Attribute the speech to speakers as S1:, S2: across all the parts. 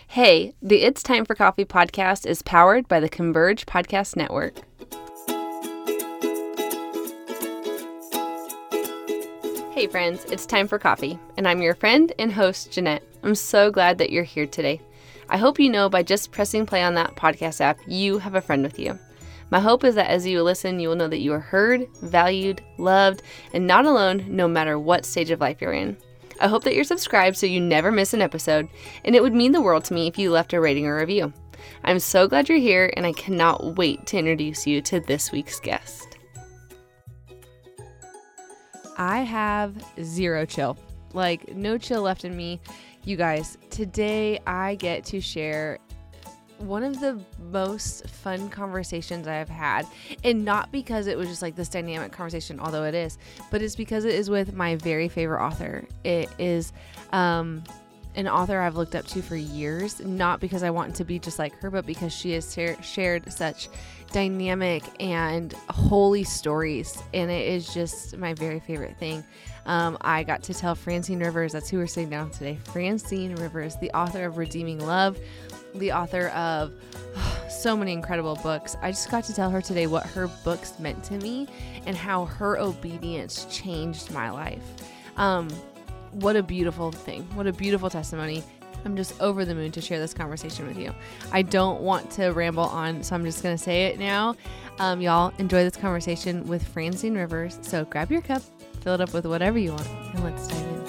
S1: Hey, the It's Time for Coffee podcast is powered by the Converge Podcast Network. Hey friends, it's time for coffee, and I'm your friend and host, Jeanette. I'm so glad that you're here today. I hope you know by just pressing play on that podcast app, you have a friend with you. My hope is that as you listen, you will know that you are heard, valued, loved, and not alone no matter what stage of life you're in. I hope that you're subscribed so you never miss an episode, and it would mean the world to me if you left a rating or review. I'm so glad you're here, and I cannot wait to introduce you to this week's guest. I have zero chill, like no chill left in me. You guys, today I get to share one of the most fun conversations I've had, and not because it was just like this dynamic conversation, although it is, but it's because it is with my very favorite author. It is an author I've looked up to for years, not because I want to be just like her, but because she has shared such dynamic and holy stories, and it is just my very favorite thing. I got to tell Francine Rivers, that's who we're sitting down today, Francine Rivers, the author of Redeeming Love, the author of so many incredible books. I just got to tell her today what her books meant to me and how her obedience changed my life. What a beautiful thing. What a beautiful testimony. I'm just over the moon to share this conversation with you. I don't want to ramble on, so I'm just going to say it now. Y'all enjoy this conversation with Francine Rivers. So grab your cup, fill it up with whatever you want, and let's dive in.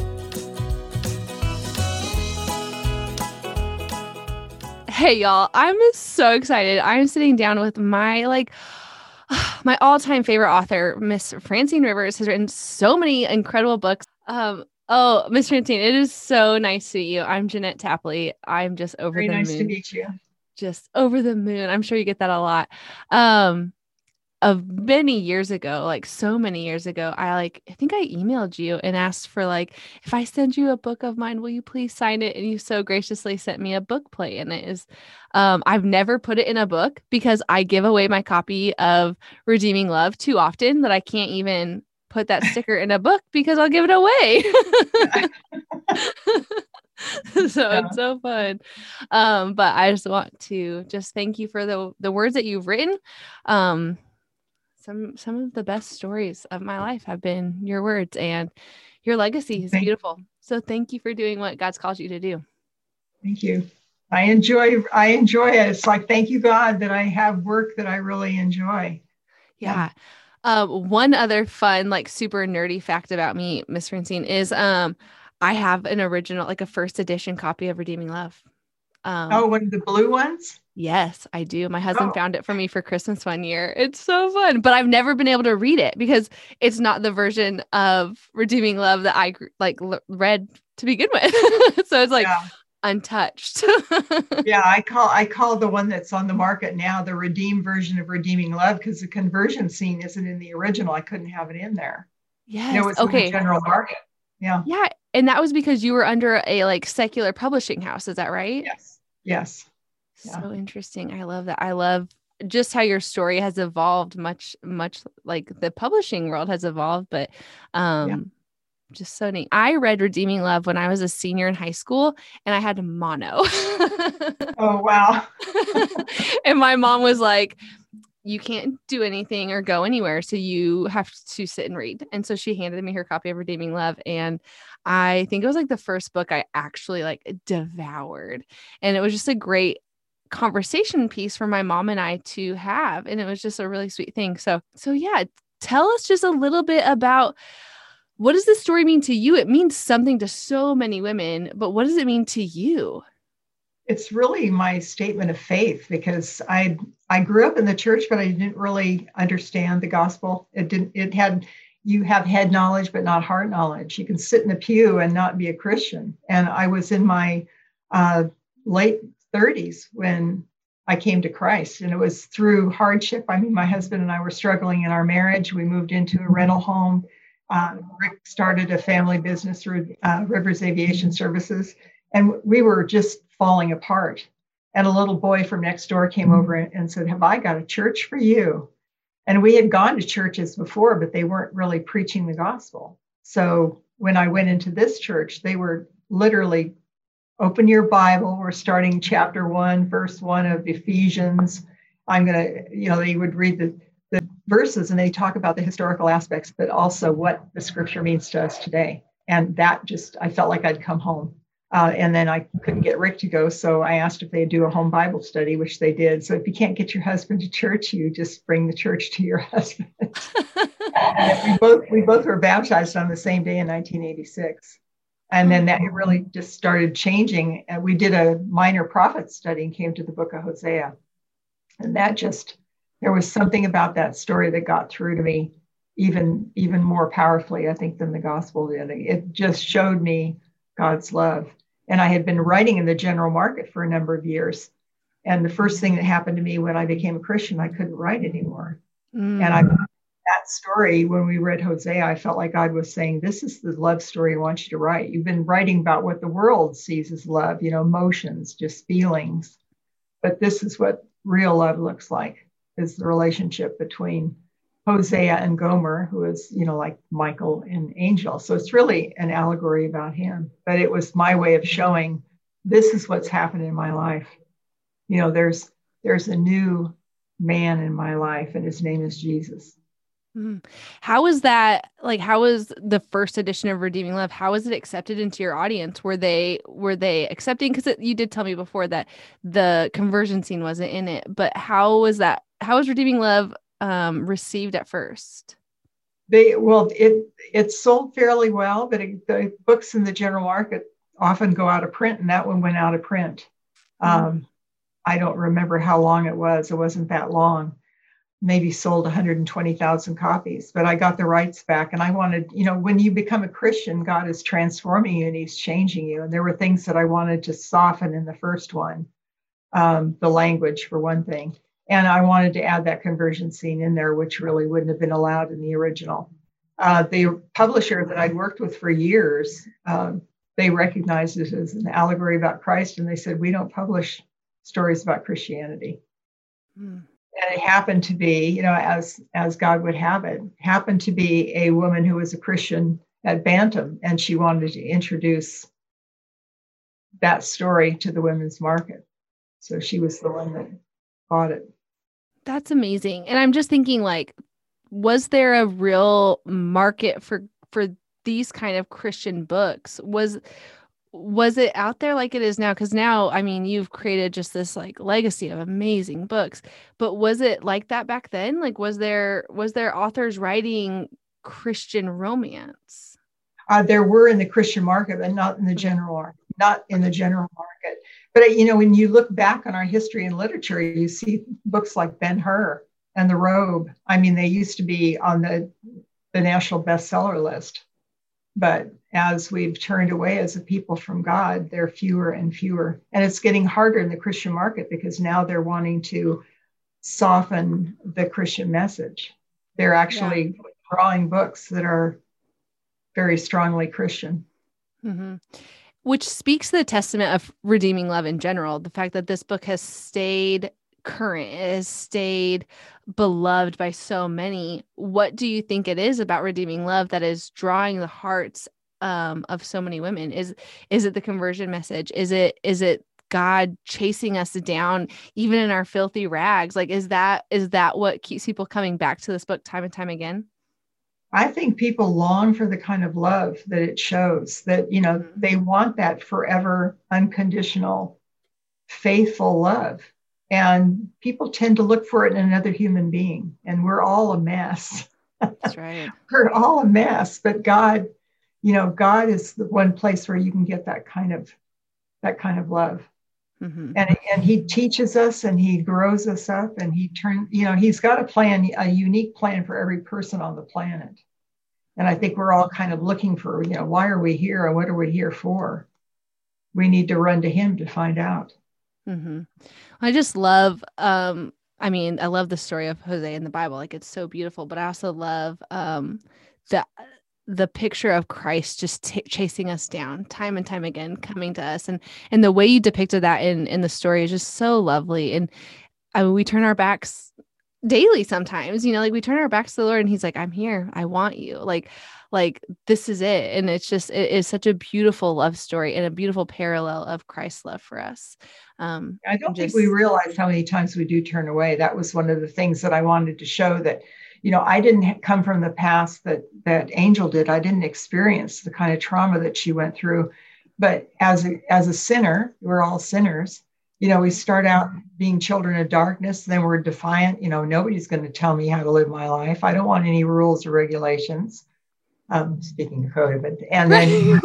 S1: Hey y'all, I'm so excited. I'm sitting down with my my all-time favorite author, Miss Francine Rivers, has written so many incredible books. Miss Francine, it is so nice to meet you. I'm Jeanette Tapley. I'm just over the moon.
S2: Very nice to meet you.
S1: Just over the moon. I'm sure you get that a lot. Of many years ago, like so many years ago, I think I emailed you and asked for if I send you a book of mine, will you please sign it? And you so graciously sent me a book plate. And it is, I've never put it in a book because I give away my copy of Redeeming Love too often that I can't even put that sticker in a book because I'll give it away. So yeah. It's so fun. But I just want to thank you for the words that you've written. Some of the best stories of my life have been your words, and your legacy is beautiful. So thank you for doing what God's called you to do.
S2: Thank you. I enjoy it. It's like, thank you, God, that I have work that I really enjoy.
S1: Yeah. One other fun, super nerdy fact about me, Miss Francine, is I have an original, a first edition copy of Redeeming Love.
S2: One of the blue ones?
S1: Yes, I do. My husband found it for me for Christmas one year. It's so fun, but I've never been able to read it because it's not the version of Redeeming Love that I read to begin with. So it's untouched.
S2: Yeah, I call the one that's on the market now the redeemed version of Redeeming Love because the conversion scene isn't in the original. I couldn't have it in there.
S1: Yes.
S2: It was in the general market. Yeah.
S1: Yeah. And that was because you were under a secular publishing house. Is that right?
S2: Yes.
S1: So interesting. I love that. I love just how your story has evolved much like the publishing world has evolved, but just so neat. I read Redeeming Love when I was a senior in high school and I had mono.
S2: Oh, wow.
S1: And my mom was like, you can't do anything or go anywhere, so you have to sit and read. And so she handed me her copy of Redeeming Love, and I think it was the first book I actually devoured. And it was just a great conversation piece for my mom and I to have, and it was just a really sweet thing. So yeah, tell us just a little bit about, what does this story mean to you? It means something to so many women, but what does it mean to you?
S2: It's really my statement of faith because I grew up in the church, but I didn't really understand the gospel. You have head knowledge, but not heart knowledge. You can sit in the pew and not be a Christian. And I was in my late 30s when I came to Christ, and it was through hardship. I mean, my husband and I were struggling in our marriage. We moved into a rental home. Rick started a family business through Rivers Aviation Services, and we were just falling apart. And a little boy from next door came over and said, "Have I got a church for you?" And we had gone to churches before, but they weren't really preaching the gospel. So when I went into this church, they were literally open your Bible. We're starting chapter 1, verse 1 of Ephesians. I'm going to, they would read the verses and they talk about the historical aspects, but also what the scripture means to us today. And that just, I felt like I'd come home. And then I couldn't get Rick to go. So I asked if they'd do a home Bible study, which they did. So if you can't get your husband to church, you just bring the church to your husband. we both were baptized on the same day in 1986. And then that really just started changing. And we did a minor prophet study and came to the book of Hosea. And that just, there was something about that story that got through to me even more powerfully, I think, than the gospel did. It just showed me God's love. And I had been writing in the general market for a number of years. And the first thing that happened to me when I became a Christian, I couldn't write anymore. And that story, when we read Hosea, I felt like God was saying, this is the love story I want you to write. You've been writing about what the world sees as love, emotions, just feelings. But this is what real love looks like, is the relationship between Hosea and Gomer, who is, like Michael and Angel. So it's really an allegory about him. But it was my way of showing this is what's happened in my life. There's a new man in my life, and his name is Jesus.
S1: How was that? Like, how was the first edition of Redeeming Love? How was it accepted into your audience? Were they accepting? Because you did tell me before that the conversion scene wasn't in it, but how was that? How was Redeeming Love received at first?
S2: It sold fairly well, but the books in the general market often go out of print, and that one went out of print. I don't remember how long it was. It wasn't that long. Maybe sold 120,000 copies, but I got the rights back. And I wanted, when you become a Christian, God is transforming you and he's changing you. And there were things that I wanted to soften in the first one, the language for one thing. And I wanted to add that conversion scene in there, which really wouldn't have been allowed in the original. The publisher that I'd worked with for years, they recognized it as an allegory about Christ. And they said, we don't publish stories about Christianity. And it happened to be, as God would have it, happened to be a woman who was a Christian at Bantam, and she wanted to introduce that story to the women's market. So she was the one that bought it.
S1: That's amazing. And I'm just thinking, like, was there a real market for these kind of Christian books? Was it out there like it is now? Because now, I mean, you've created just this like legacy of amazing books, but was it like that back then? Like, was there authors writing Christian romance?
S2: There were in the Christian market, but not in the general market. But when you look back on our history and literature, you see books like Ben-Hur and The Robe. I mean, they used to be on the national bestseller list. But as we've turned away as a people from God, they're fewer and fewer. And it's getting harder in the Christian market because now they're wanting to soften the Christian message. They're actually drawing books that are very strongly Christian.
S1: Mm-hmm. Which speaks to the testament of Redeeming Love in general. The fact that this book has stayed current, it has stayed beloved by so many. What do you think it is about Redeeming Love that is drawing the hearts of so many women? Is it the conversion message? Is it God chasing us down even in our filthy rags? Like, is that what keeps people coming back to this book time and time again?
S2: I think people long for the kind of love that it shows, that they want that forever, unconditional, faithful love. And people tend to look for it in another human being. And we're all a mess.
S1: That's right.
S2: We're all a mess. But God, God is the one place where you can get that kind of love. Mm-hmm. And he teaches us and he grows us up and he's got a plan, a unique plan for every person on the planet. And I think we're all kind of looking for, why are we here and what are we here for? We need to run to him to find out.
S1: Mm-hmm. I just love, I love the story of Hosea in the Bible. Like, it's so beautiful, but I also love the picture of Christ just chasing us down time and time again, coming to us. And the way you depicted that in the story is just so lovely. And we turn our backs daily sometimes, like we turn our backs to the Lord and he's like, I'm here. I want you. Like this is it. And it's just, it is such a beautiful love story and a beautiful parallel of Christ's love for us.
S2: I don't think we realize how many times we do turn away. That was one of the things that I wanted to show, that, I didn't come from the past that Angel did. I didn't experience the kind of trauma that she went through. But as a sinner, we're all sinners. We start out being children of darkness, then we're defiant. Nobody's going to tell me how to live my life. I don't want any rules or regulations. Speaking of COVID, and then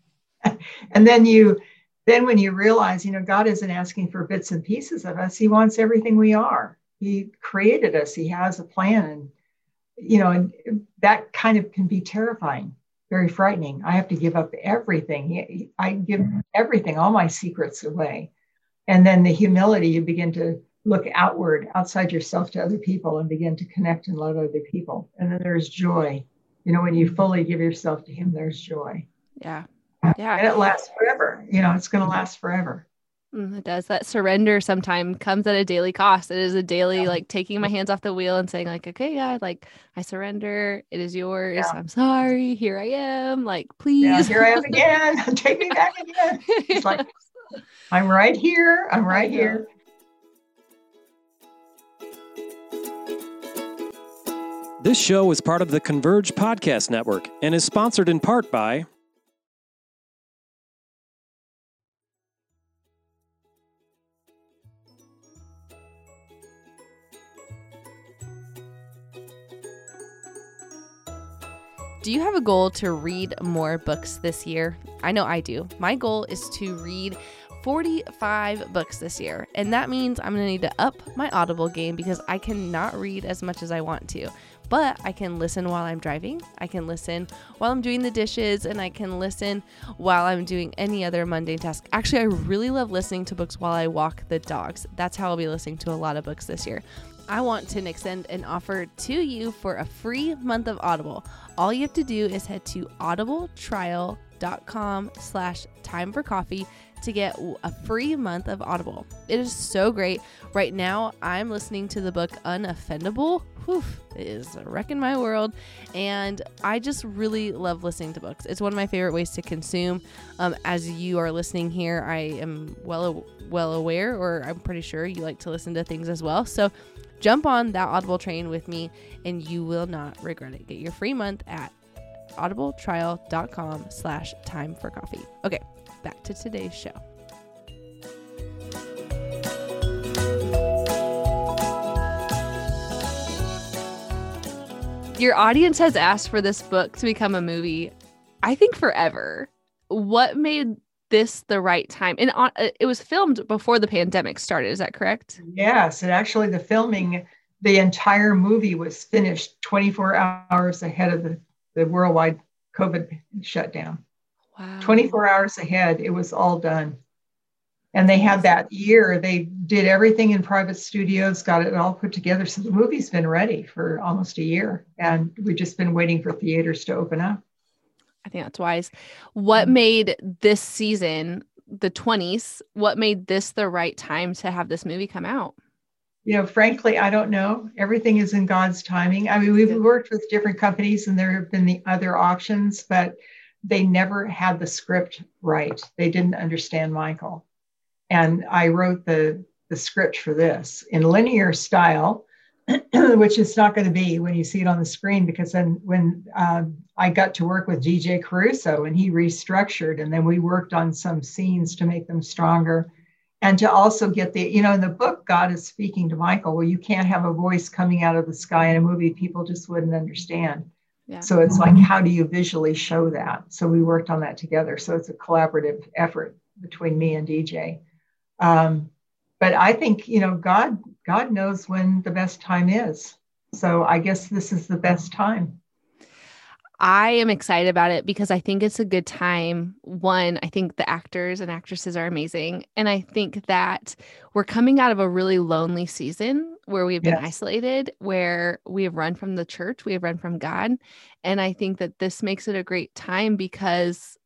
S2: then when you realize, God isn't asking for bits and pieces of us. He wants everything we are. He created us. He has a plan. And that kind of can be terrifying, very frightening. I have to give up everything. I give everything, all my secrets away. And then the humility, you begin to look outward, outside yourself, to other people, and begin to connect and love other people. And then there's joy. When you fully give yourself to him, there's joy.
S1: Yeah.
S2: Yeah. And it lasts forever. It's going to last forever.
S1: It does. That surrender sometimes comes at a daily cost. It is a daily, like taking my hands off the wheel and saying like, okay, God, like I surrender. It is yours. Yeah. I'm sorry. Here I am. Like, please.
S2: Yeah, here I am again. Take me back again. It's like, I'm right here. I'm right here.
S3: This show is part of the Converge Podcast Network and is sponsored in part by
S1: Do you have a goal to read more books this year? I know I do. My goal is to read 45 books this year, and that means I'm going to need to up my Audible game because I cannot read as much as I want to. But I can listen while I'm driving, I can listen while I'm doing the dishes, and I can listen while I'm doing any other mundane task. Actually, I really love listening to books while I walk the dogs. That's how I'll be listening to a lot of books this year. I want to extend an offer to you for a free month of Audible. All you have to do is head to audibletrial.com/timeforcoffee to get a free month of Audible. It is so great. Right now, I'm listening to the book Unoffendable. It is wrecking my world. And I just really love listening to books. It's one of my favorite ways to consume. As you are listening here, I am well aware, or I'm pretty sure you like to listen to things as well. So jump on that Audible train with me and you will not regret it. Get your free month at audibletrial.com/timeforcoffee. Okay, back to today's show. Your audience has asked for this book to become a movie, I think forever. What made this the right time? And it was filmed before the pandemic started. Is that correct?
S2: Yes. And actually the entire movie was finished 24 hours ahead of the worldwide COVID shutdown. Wow. 24 hours ahead, it was all done. And they had that year, they did everything in private studios, got it all put together. So the movie's been ready for almost a year. And we've just been waiting for theaters to open up.
S1: I think that's wise. What made this season, the 20s, what made this the right time to have this movie come out?
S2: Frankly, I don't know. Everything is in God's timing. I mean, we've worked with different companies and there have been the other options, but they never had the script right. They didn't understand Michael. And I wrote the script for this in linear style, which it's not going to be when you see it on the screen, because then when I got to work with DJ Caruso and he restructured, and then we worked on some scenes to make them stronger. And to also get in the book, God is speaking to Michael. Well, you can't have a voice coming out of the sky in a movie. People just wouldn't understand. Yeah. So it's like, how do you visually show that? So we worked on that together. So it's a collaborative effort between me and DJ. But I think, God knows when the best time is. So I guess this is the best time.
S1: I am excited about it because I think it's a good time. One, I think the actors and actresses are amazing. And I think that we're coming out of a really lonely season where we've been isolated, where we have run from the church, we have run from God. And I think that this makes it a great time because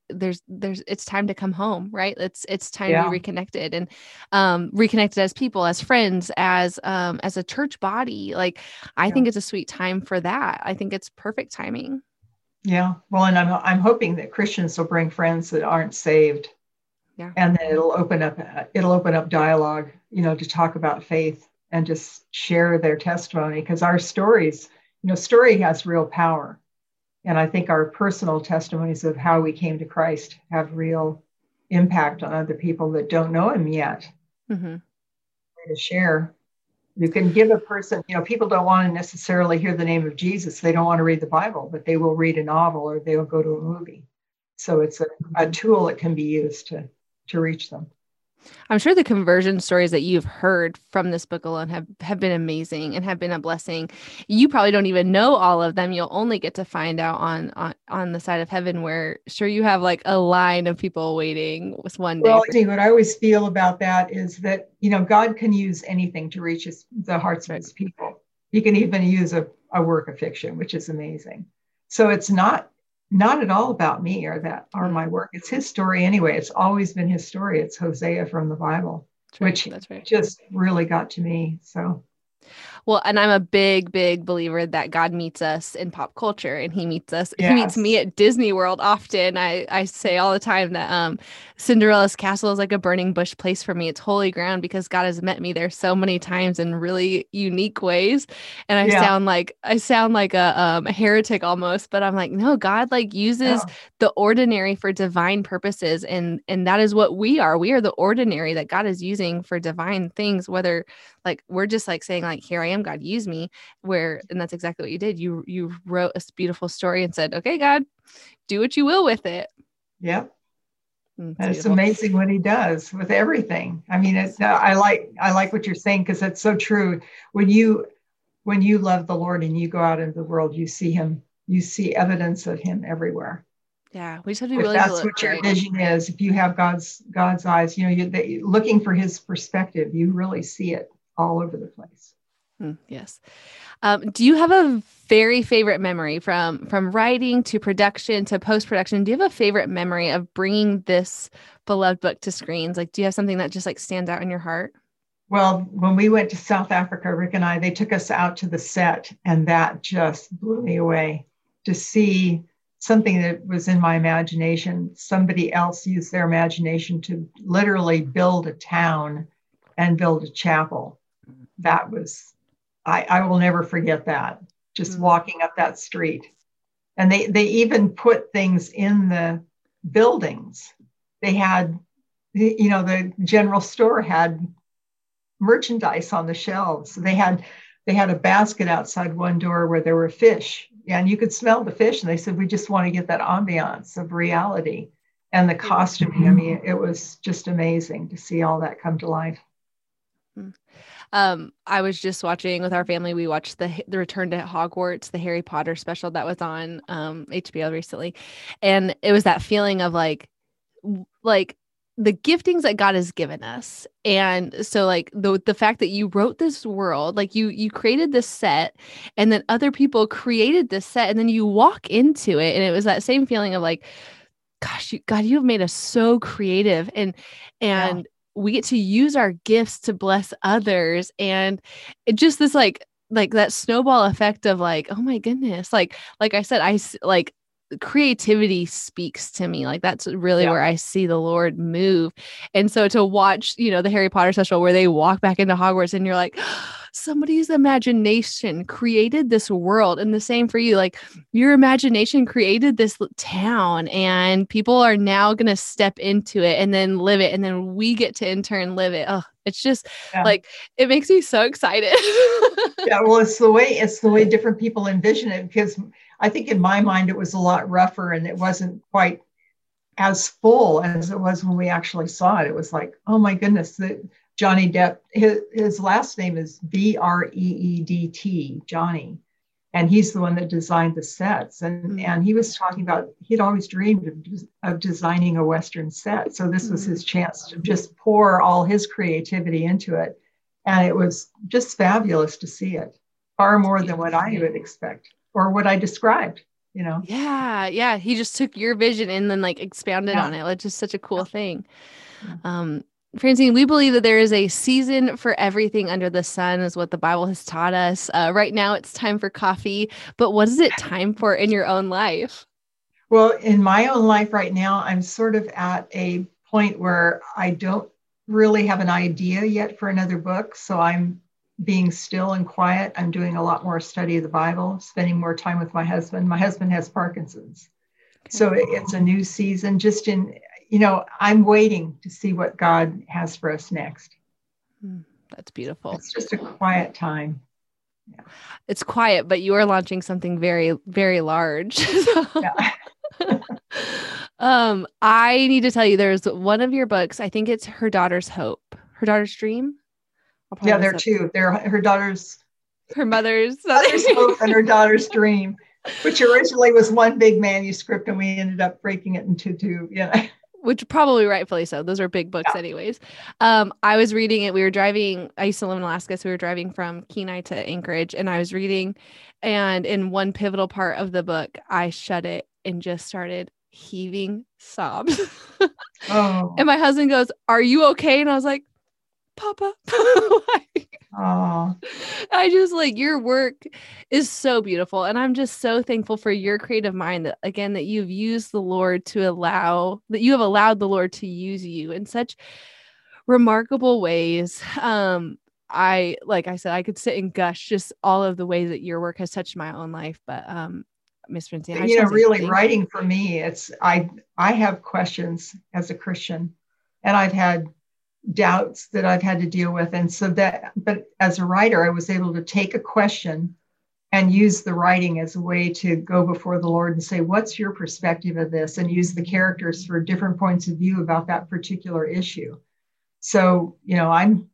S1: it's time to come home, right? It's time to
S2: Yeah.
S1: be reconnected and reconnected as people, as friends, as a church body. Like, I think it's a sweet time for that. I think it's perfect timing.
S2: Yeah. Well, and I'm hoping that Christians will bring friends that aren't saved.
S1: Yeah.
S2: And then it'll open up dialogue, to talk about faith and just share their testimony, because our stories, story has real power. And I think our personal testimonies of how we came to Christ have real impact on other people that don't know him yet.
S1: Mm-hmm.
S2: To share. You can give a person, people don't want to necessarily hear the name of Jesus. They don't want to read the Bible, but they will read a novel or they will go to a movie. So it's a tool that can be used to reach them.
S1: I'm sure the conversion stories that you've heard from this book alone have been amazing and have been a blessing. You probably don't even know all of them. You'll only get to find out on the side of heaven, where sure you have like a line of people waiting with one day.
S2: Well, what I always feel about that is that, God can use anything to reach the hearts of his people. He can even use a work of fiction, which is amazing. So it's not at all about me or my work. It's his story anyway. It's always been his story. It's Hosea from the Bible, which just really got to me. So.
S1: Well, and I'm a big, big believer that God meets us in pop culture, and he meets us.
S2: Yes.
S1: He meets me at Disney World often. I say all the time that Cinderella's castle is like a burning bush place for me. It's holy ground because God has met me there so many times in really unique ways. And I sound like a heretic almost, but I'm like, no, God like uses the ordinary for divine purposes, and that is what we are. We are the ordinary that God is using for divine things, whether like we're just like saying like, here I am, God, use me, and that's exactly what you did. You wrote a beautiful story and said, okay, God, do what you will with it.
S2: Yep. And it's amazing what he does with everything. I mean, I like what you're saying, because it's so true. When you love the Lord and you go out into the world, you see evidence of him everywhere.
S1: Yeah, we just have to be willing
S2: to look. That's what your vision is. If you have God's eyes, you're looking for his perspective, you really see it all over the place.
S1: Yes. Do you have a very favorite memory from writing to production to post-production? Do you have a favorite memory of bringing this beloved book to screens? Like, do you have something that just like stands out in your heart?
S2: Well, when we went to South Africa, Rick and I, they took us out to the set, and that just blew me away to see something that was in my imagination. Somebody else used their imagination to literally build a town and build a chapel. That was, I will never forget that, just walking up that street. And they even put things in the buildings. They had, the general store had merchandise on the shelves. They had a basket outside one door where there were fish, and you could smell the fish. And they said, we just want to get that ambiance of reality. And the costuming, I mean, it was just amazing to see all that come to life.
S1: I was just watching with our family. We watched the Return to Hogwarts, the Harry Potter special that was on HBO recently. And it was that feeling of like the giftings that God has given us. And so like the fact that you wrote this world, like you created this set, and then other people created this set, and then you walk into it. And it was that same feeling of like, gosh, God, you have made us so creative, and we get to use our gifts to bless others. And it just this like that snowball effect of like, oh my goodness, like I said, creativity speaks to me. Like that's really where I see the Lord move. And so to watch, the Harry Potter special where they walk back into Hogwarts, and you're like, somebody's imagination created this world. And the same for you, like your imagination created this town, and people are now going to step into it and then live it. And then we get to in turn live it. Oh, it's just like, it makes me so excited.
S2: Yeah. Well, it's the way different people envision it, because I think in my mind, it was a lot rougher, and it wasn't quite as full as it was when we actually saw it. It was like, oh my goodness, Johnny Depp, his last name is Breedt, Johnny. And he's the one that designed the sets. And he was talking about, he'd always dreamed of designing a Western set. So this was his chance to just pour all his creativity into it. And it was just fabulous to see it, far more than what I would expect or what I described.
S1: Yeah. Yeah. He just took your vision and then like expounded
S2: Yeah.
S1: on it. It's just such a cool thing.
S2: Yeah.
S1: Francine, we believe that there is a season for everything under the sun, is what the Bible has taught us. Right now, it's time for coffee, but what is it time for in your own life?
S2: Well, in my own life right now, I'm sort of at a point where I don't really have an idea yet for another book. So I'm being still and quiet. I'm doing a lot more study of the Bible, spending more time with my husband. My husband has Parkinson's.
S1: Okay.
S2: So it's a new season. I'm waiting to see what God has for us next.
S1: That's beautiful.
S2: It's just a quiet time.
S1: Yeah. It's quiet, but you are launching something very, very large.
S2: Yeah.
S1: I need to tell you, there's one of your books. I think it's Her Daughter's Hope, Her Daughter's Dream.
S2: Yeah, there are two. They're her daughter's
S1: mother's
S2: hope and her daughter's dream, which originally was one big manuscript, and we ended up breaking it into two. Yeah.
S1: Which probably rightfully so. Those are big books anyways. I was reading it. We were driving. I used to live in Alaska. So we were driving from Kenai to Anchorage, and I was reading, and in one pivotal part of the book, I shut it and just started heaving sobs.
S2: Oh.
S1: And my husband goes, "Are you okay?" And I was like, "Papa."
S2: Oh.
S1: I just like, your work is so beautiful. And I'm just so thankful for your creative mind that, again, that you've used the Lord to allow, that you have allowed the Lord to use you in such remarkable ways. Like I said, I could sit and gush just all of the ways that your work has touched my own life. But Miss Francine,
S2: really writing for me, I have questions as a Christian, and I've had doubts that I've had to deal with. And so but as a writer, I was able to take a question and use the writing as a way to go before the Lord and say, what's your perspective of this? And use the characters for different points of view about that particular issue. So, I'm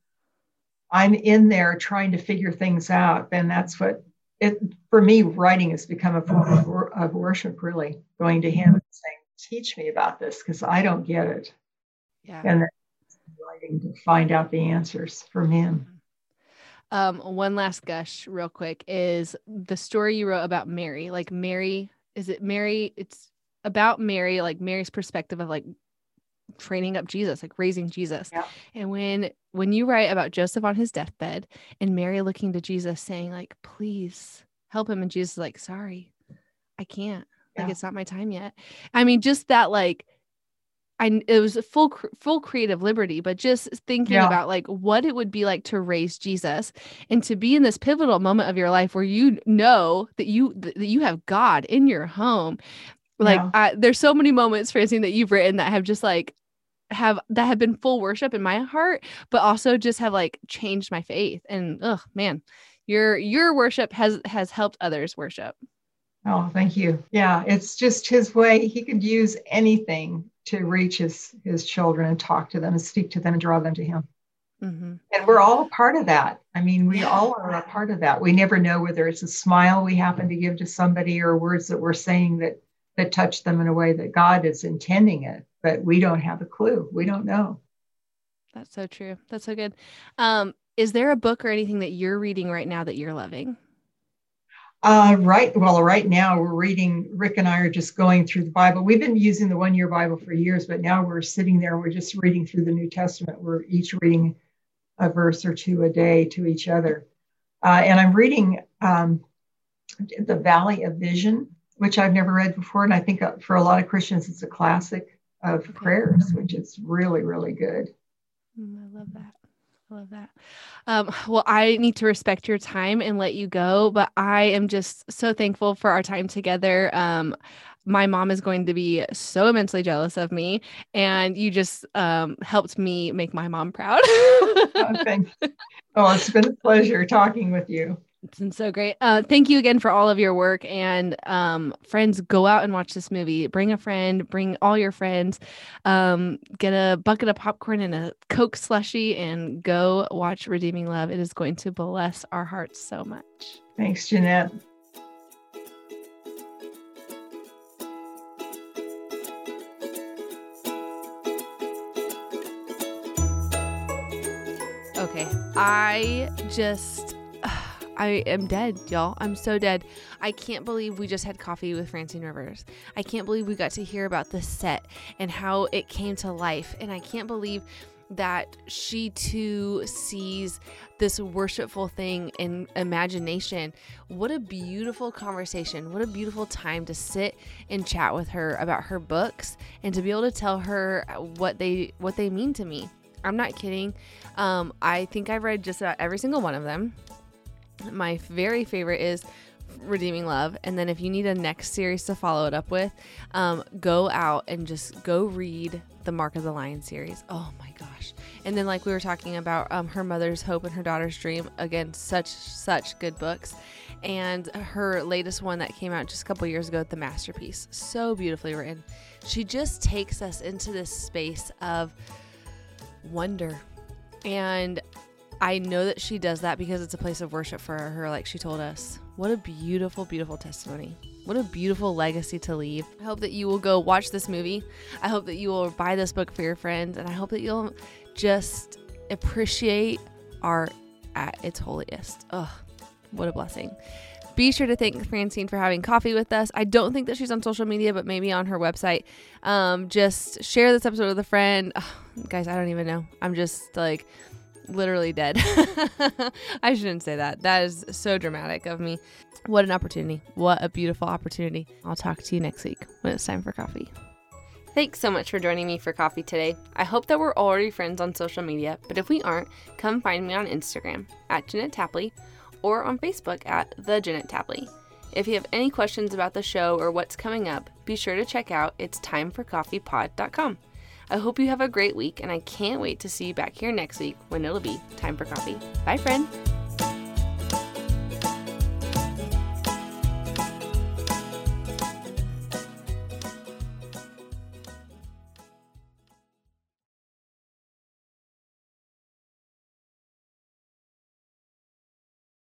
S2: in there trying to figure things out. And that's what for me, writing has become a form of worship, really, going to Him and saying, teach me about this because I don't get it.
S1: Yeah.
S2: And writing to find out the answers from Him.
S1: One last gush real quick is the story you wrote about Mary. Like Mary, is it Mary? It's about Mary, like Mary's perspective of like training up Jesus, like raising Jesus.
S2: Yeah.
S1: And when you write about Joseph on his deathbed and Mary looking to Jesus saying like, please help him. And Jesus is like, sorry, I can't. Like, it's not my time yet. I mean, just that, like, it was a full creative liberty, but just thinking about like what it would be like to raise Jesus and to be in this pivotal moment of your life where you know that you have God in your home. Like there's so many moments, Francine, that you've written that have just like have been full worship in my heart, but also just have like changed my faith. And oh man, your worship has helped others worship.
S2: Oh, thank you. Yeah, it's just His way. He could use anything to reach his children and talk to them and speak to them and draw them to Him.
S1: Mm-hmm.
S2: And we're all a part of that. I mean, we all are a part of that. We never know whether it's a smile we happen to give to somebody or words that we're saying that touch them in a way that God is intending it, but we don't have a clue. We don't know.
S1: That's so true. That's so good. Is there a book or anything that you're reading right now that you're loving?
S2: Right now we're reading, Rick and I are just going through the Bible. We've been using the 1 Year Bible for years, but now we're sitting there and we're just reading through the New Testament. We're each reading a verse or two a day to each other. And I'm reading The Valley of Vision, which I've never read before. And I think for a lot of Christians, it's a classic of prayers, which is really, really good.
S1: I love that. I love that. Well, I need to respect your time and let you go, but I am just so thankful for our time together. My mom is going to be so immensely jealous of me, and you just helped me make my mom proud.
S2: Thanks. Oh, it's been a pleasure talking with you.
S1: It's been so great. Thank you again for all of your work. And friends, go out and watch this movie. Bring a friend, bring all your friends, get a bucket of popcorn and a Coke slushie and go watch Redeeming Love. It is going to bless our hearts so much.
S2: Thanks, Jeanette. Okay.
S1: I am dead, y'all. I'm so dead. I can't believe we just had coffee with Francine Rivers. I can't believe we got to hear about the set and how it came to life. And I can't believe that she too sees this worshipful thing in imagination. What a beautiful conversation. What a beautiful time to sit and chat with her about her books and to be able to tell her what they mean to me. I'm not kidding. I think I've read just about every single one of them. My very favorite is Redeeming Love. And then if you need a next series to follow it up with, go out and just go read the Mark of the Lion series. Oh my gosh. And then like we were talking about Her Mother's Hope and Her Daughter's Dream. Again, such good books. And her latest one that came out just a couple years ago, The Masterpiece. So beautifully written. She just takes us into this space of wonder. And I know that she does that because it's a place of worship for her, like she told us. What a beautiful, beautiful testimony. What a beautiful legacy to leave. I hope that you will go watch this movie. I hope that you will buy this book for your friends. And I hope that you'll just appreciate art at its holiest. Oh, what a blessing. Be sure to thank Francine for having coffee with us. I don't think that she's on social media, but maybe on her website. Just share this episode with a friend. Oh, guys, I don't even know. I'm just like literally dead. I shouldn't say that. That is so dramatic of me. What an opportunity. What a beautiful opportunity. I'll talk to you next week when it's time for coffee. Thanks so much for joining me for coffee today. I hope that we're already friends on social media, but if we aren't, come find me on Instagram at Jeanette Tapley or on Facebook at The Jeanette Tapley. If you have any questions about the show or what's coming up, be sure to check out itstimeforcoffeepod.com. I hope you have a great week, and I can't wait to see you back here next week when it'll be time for coffee. Bye, friend.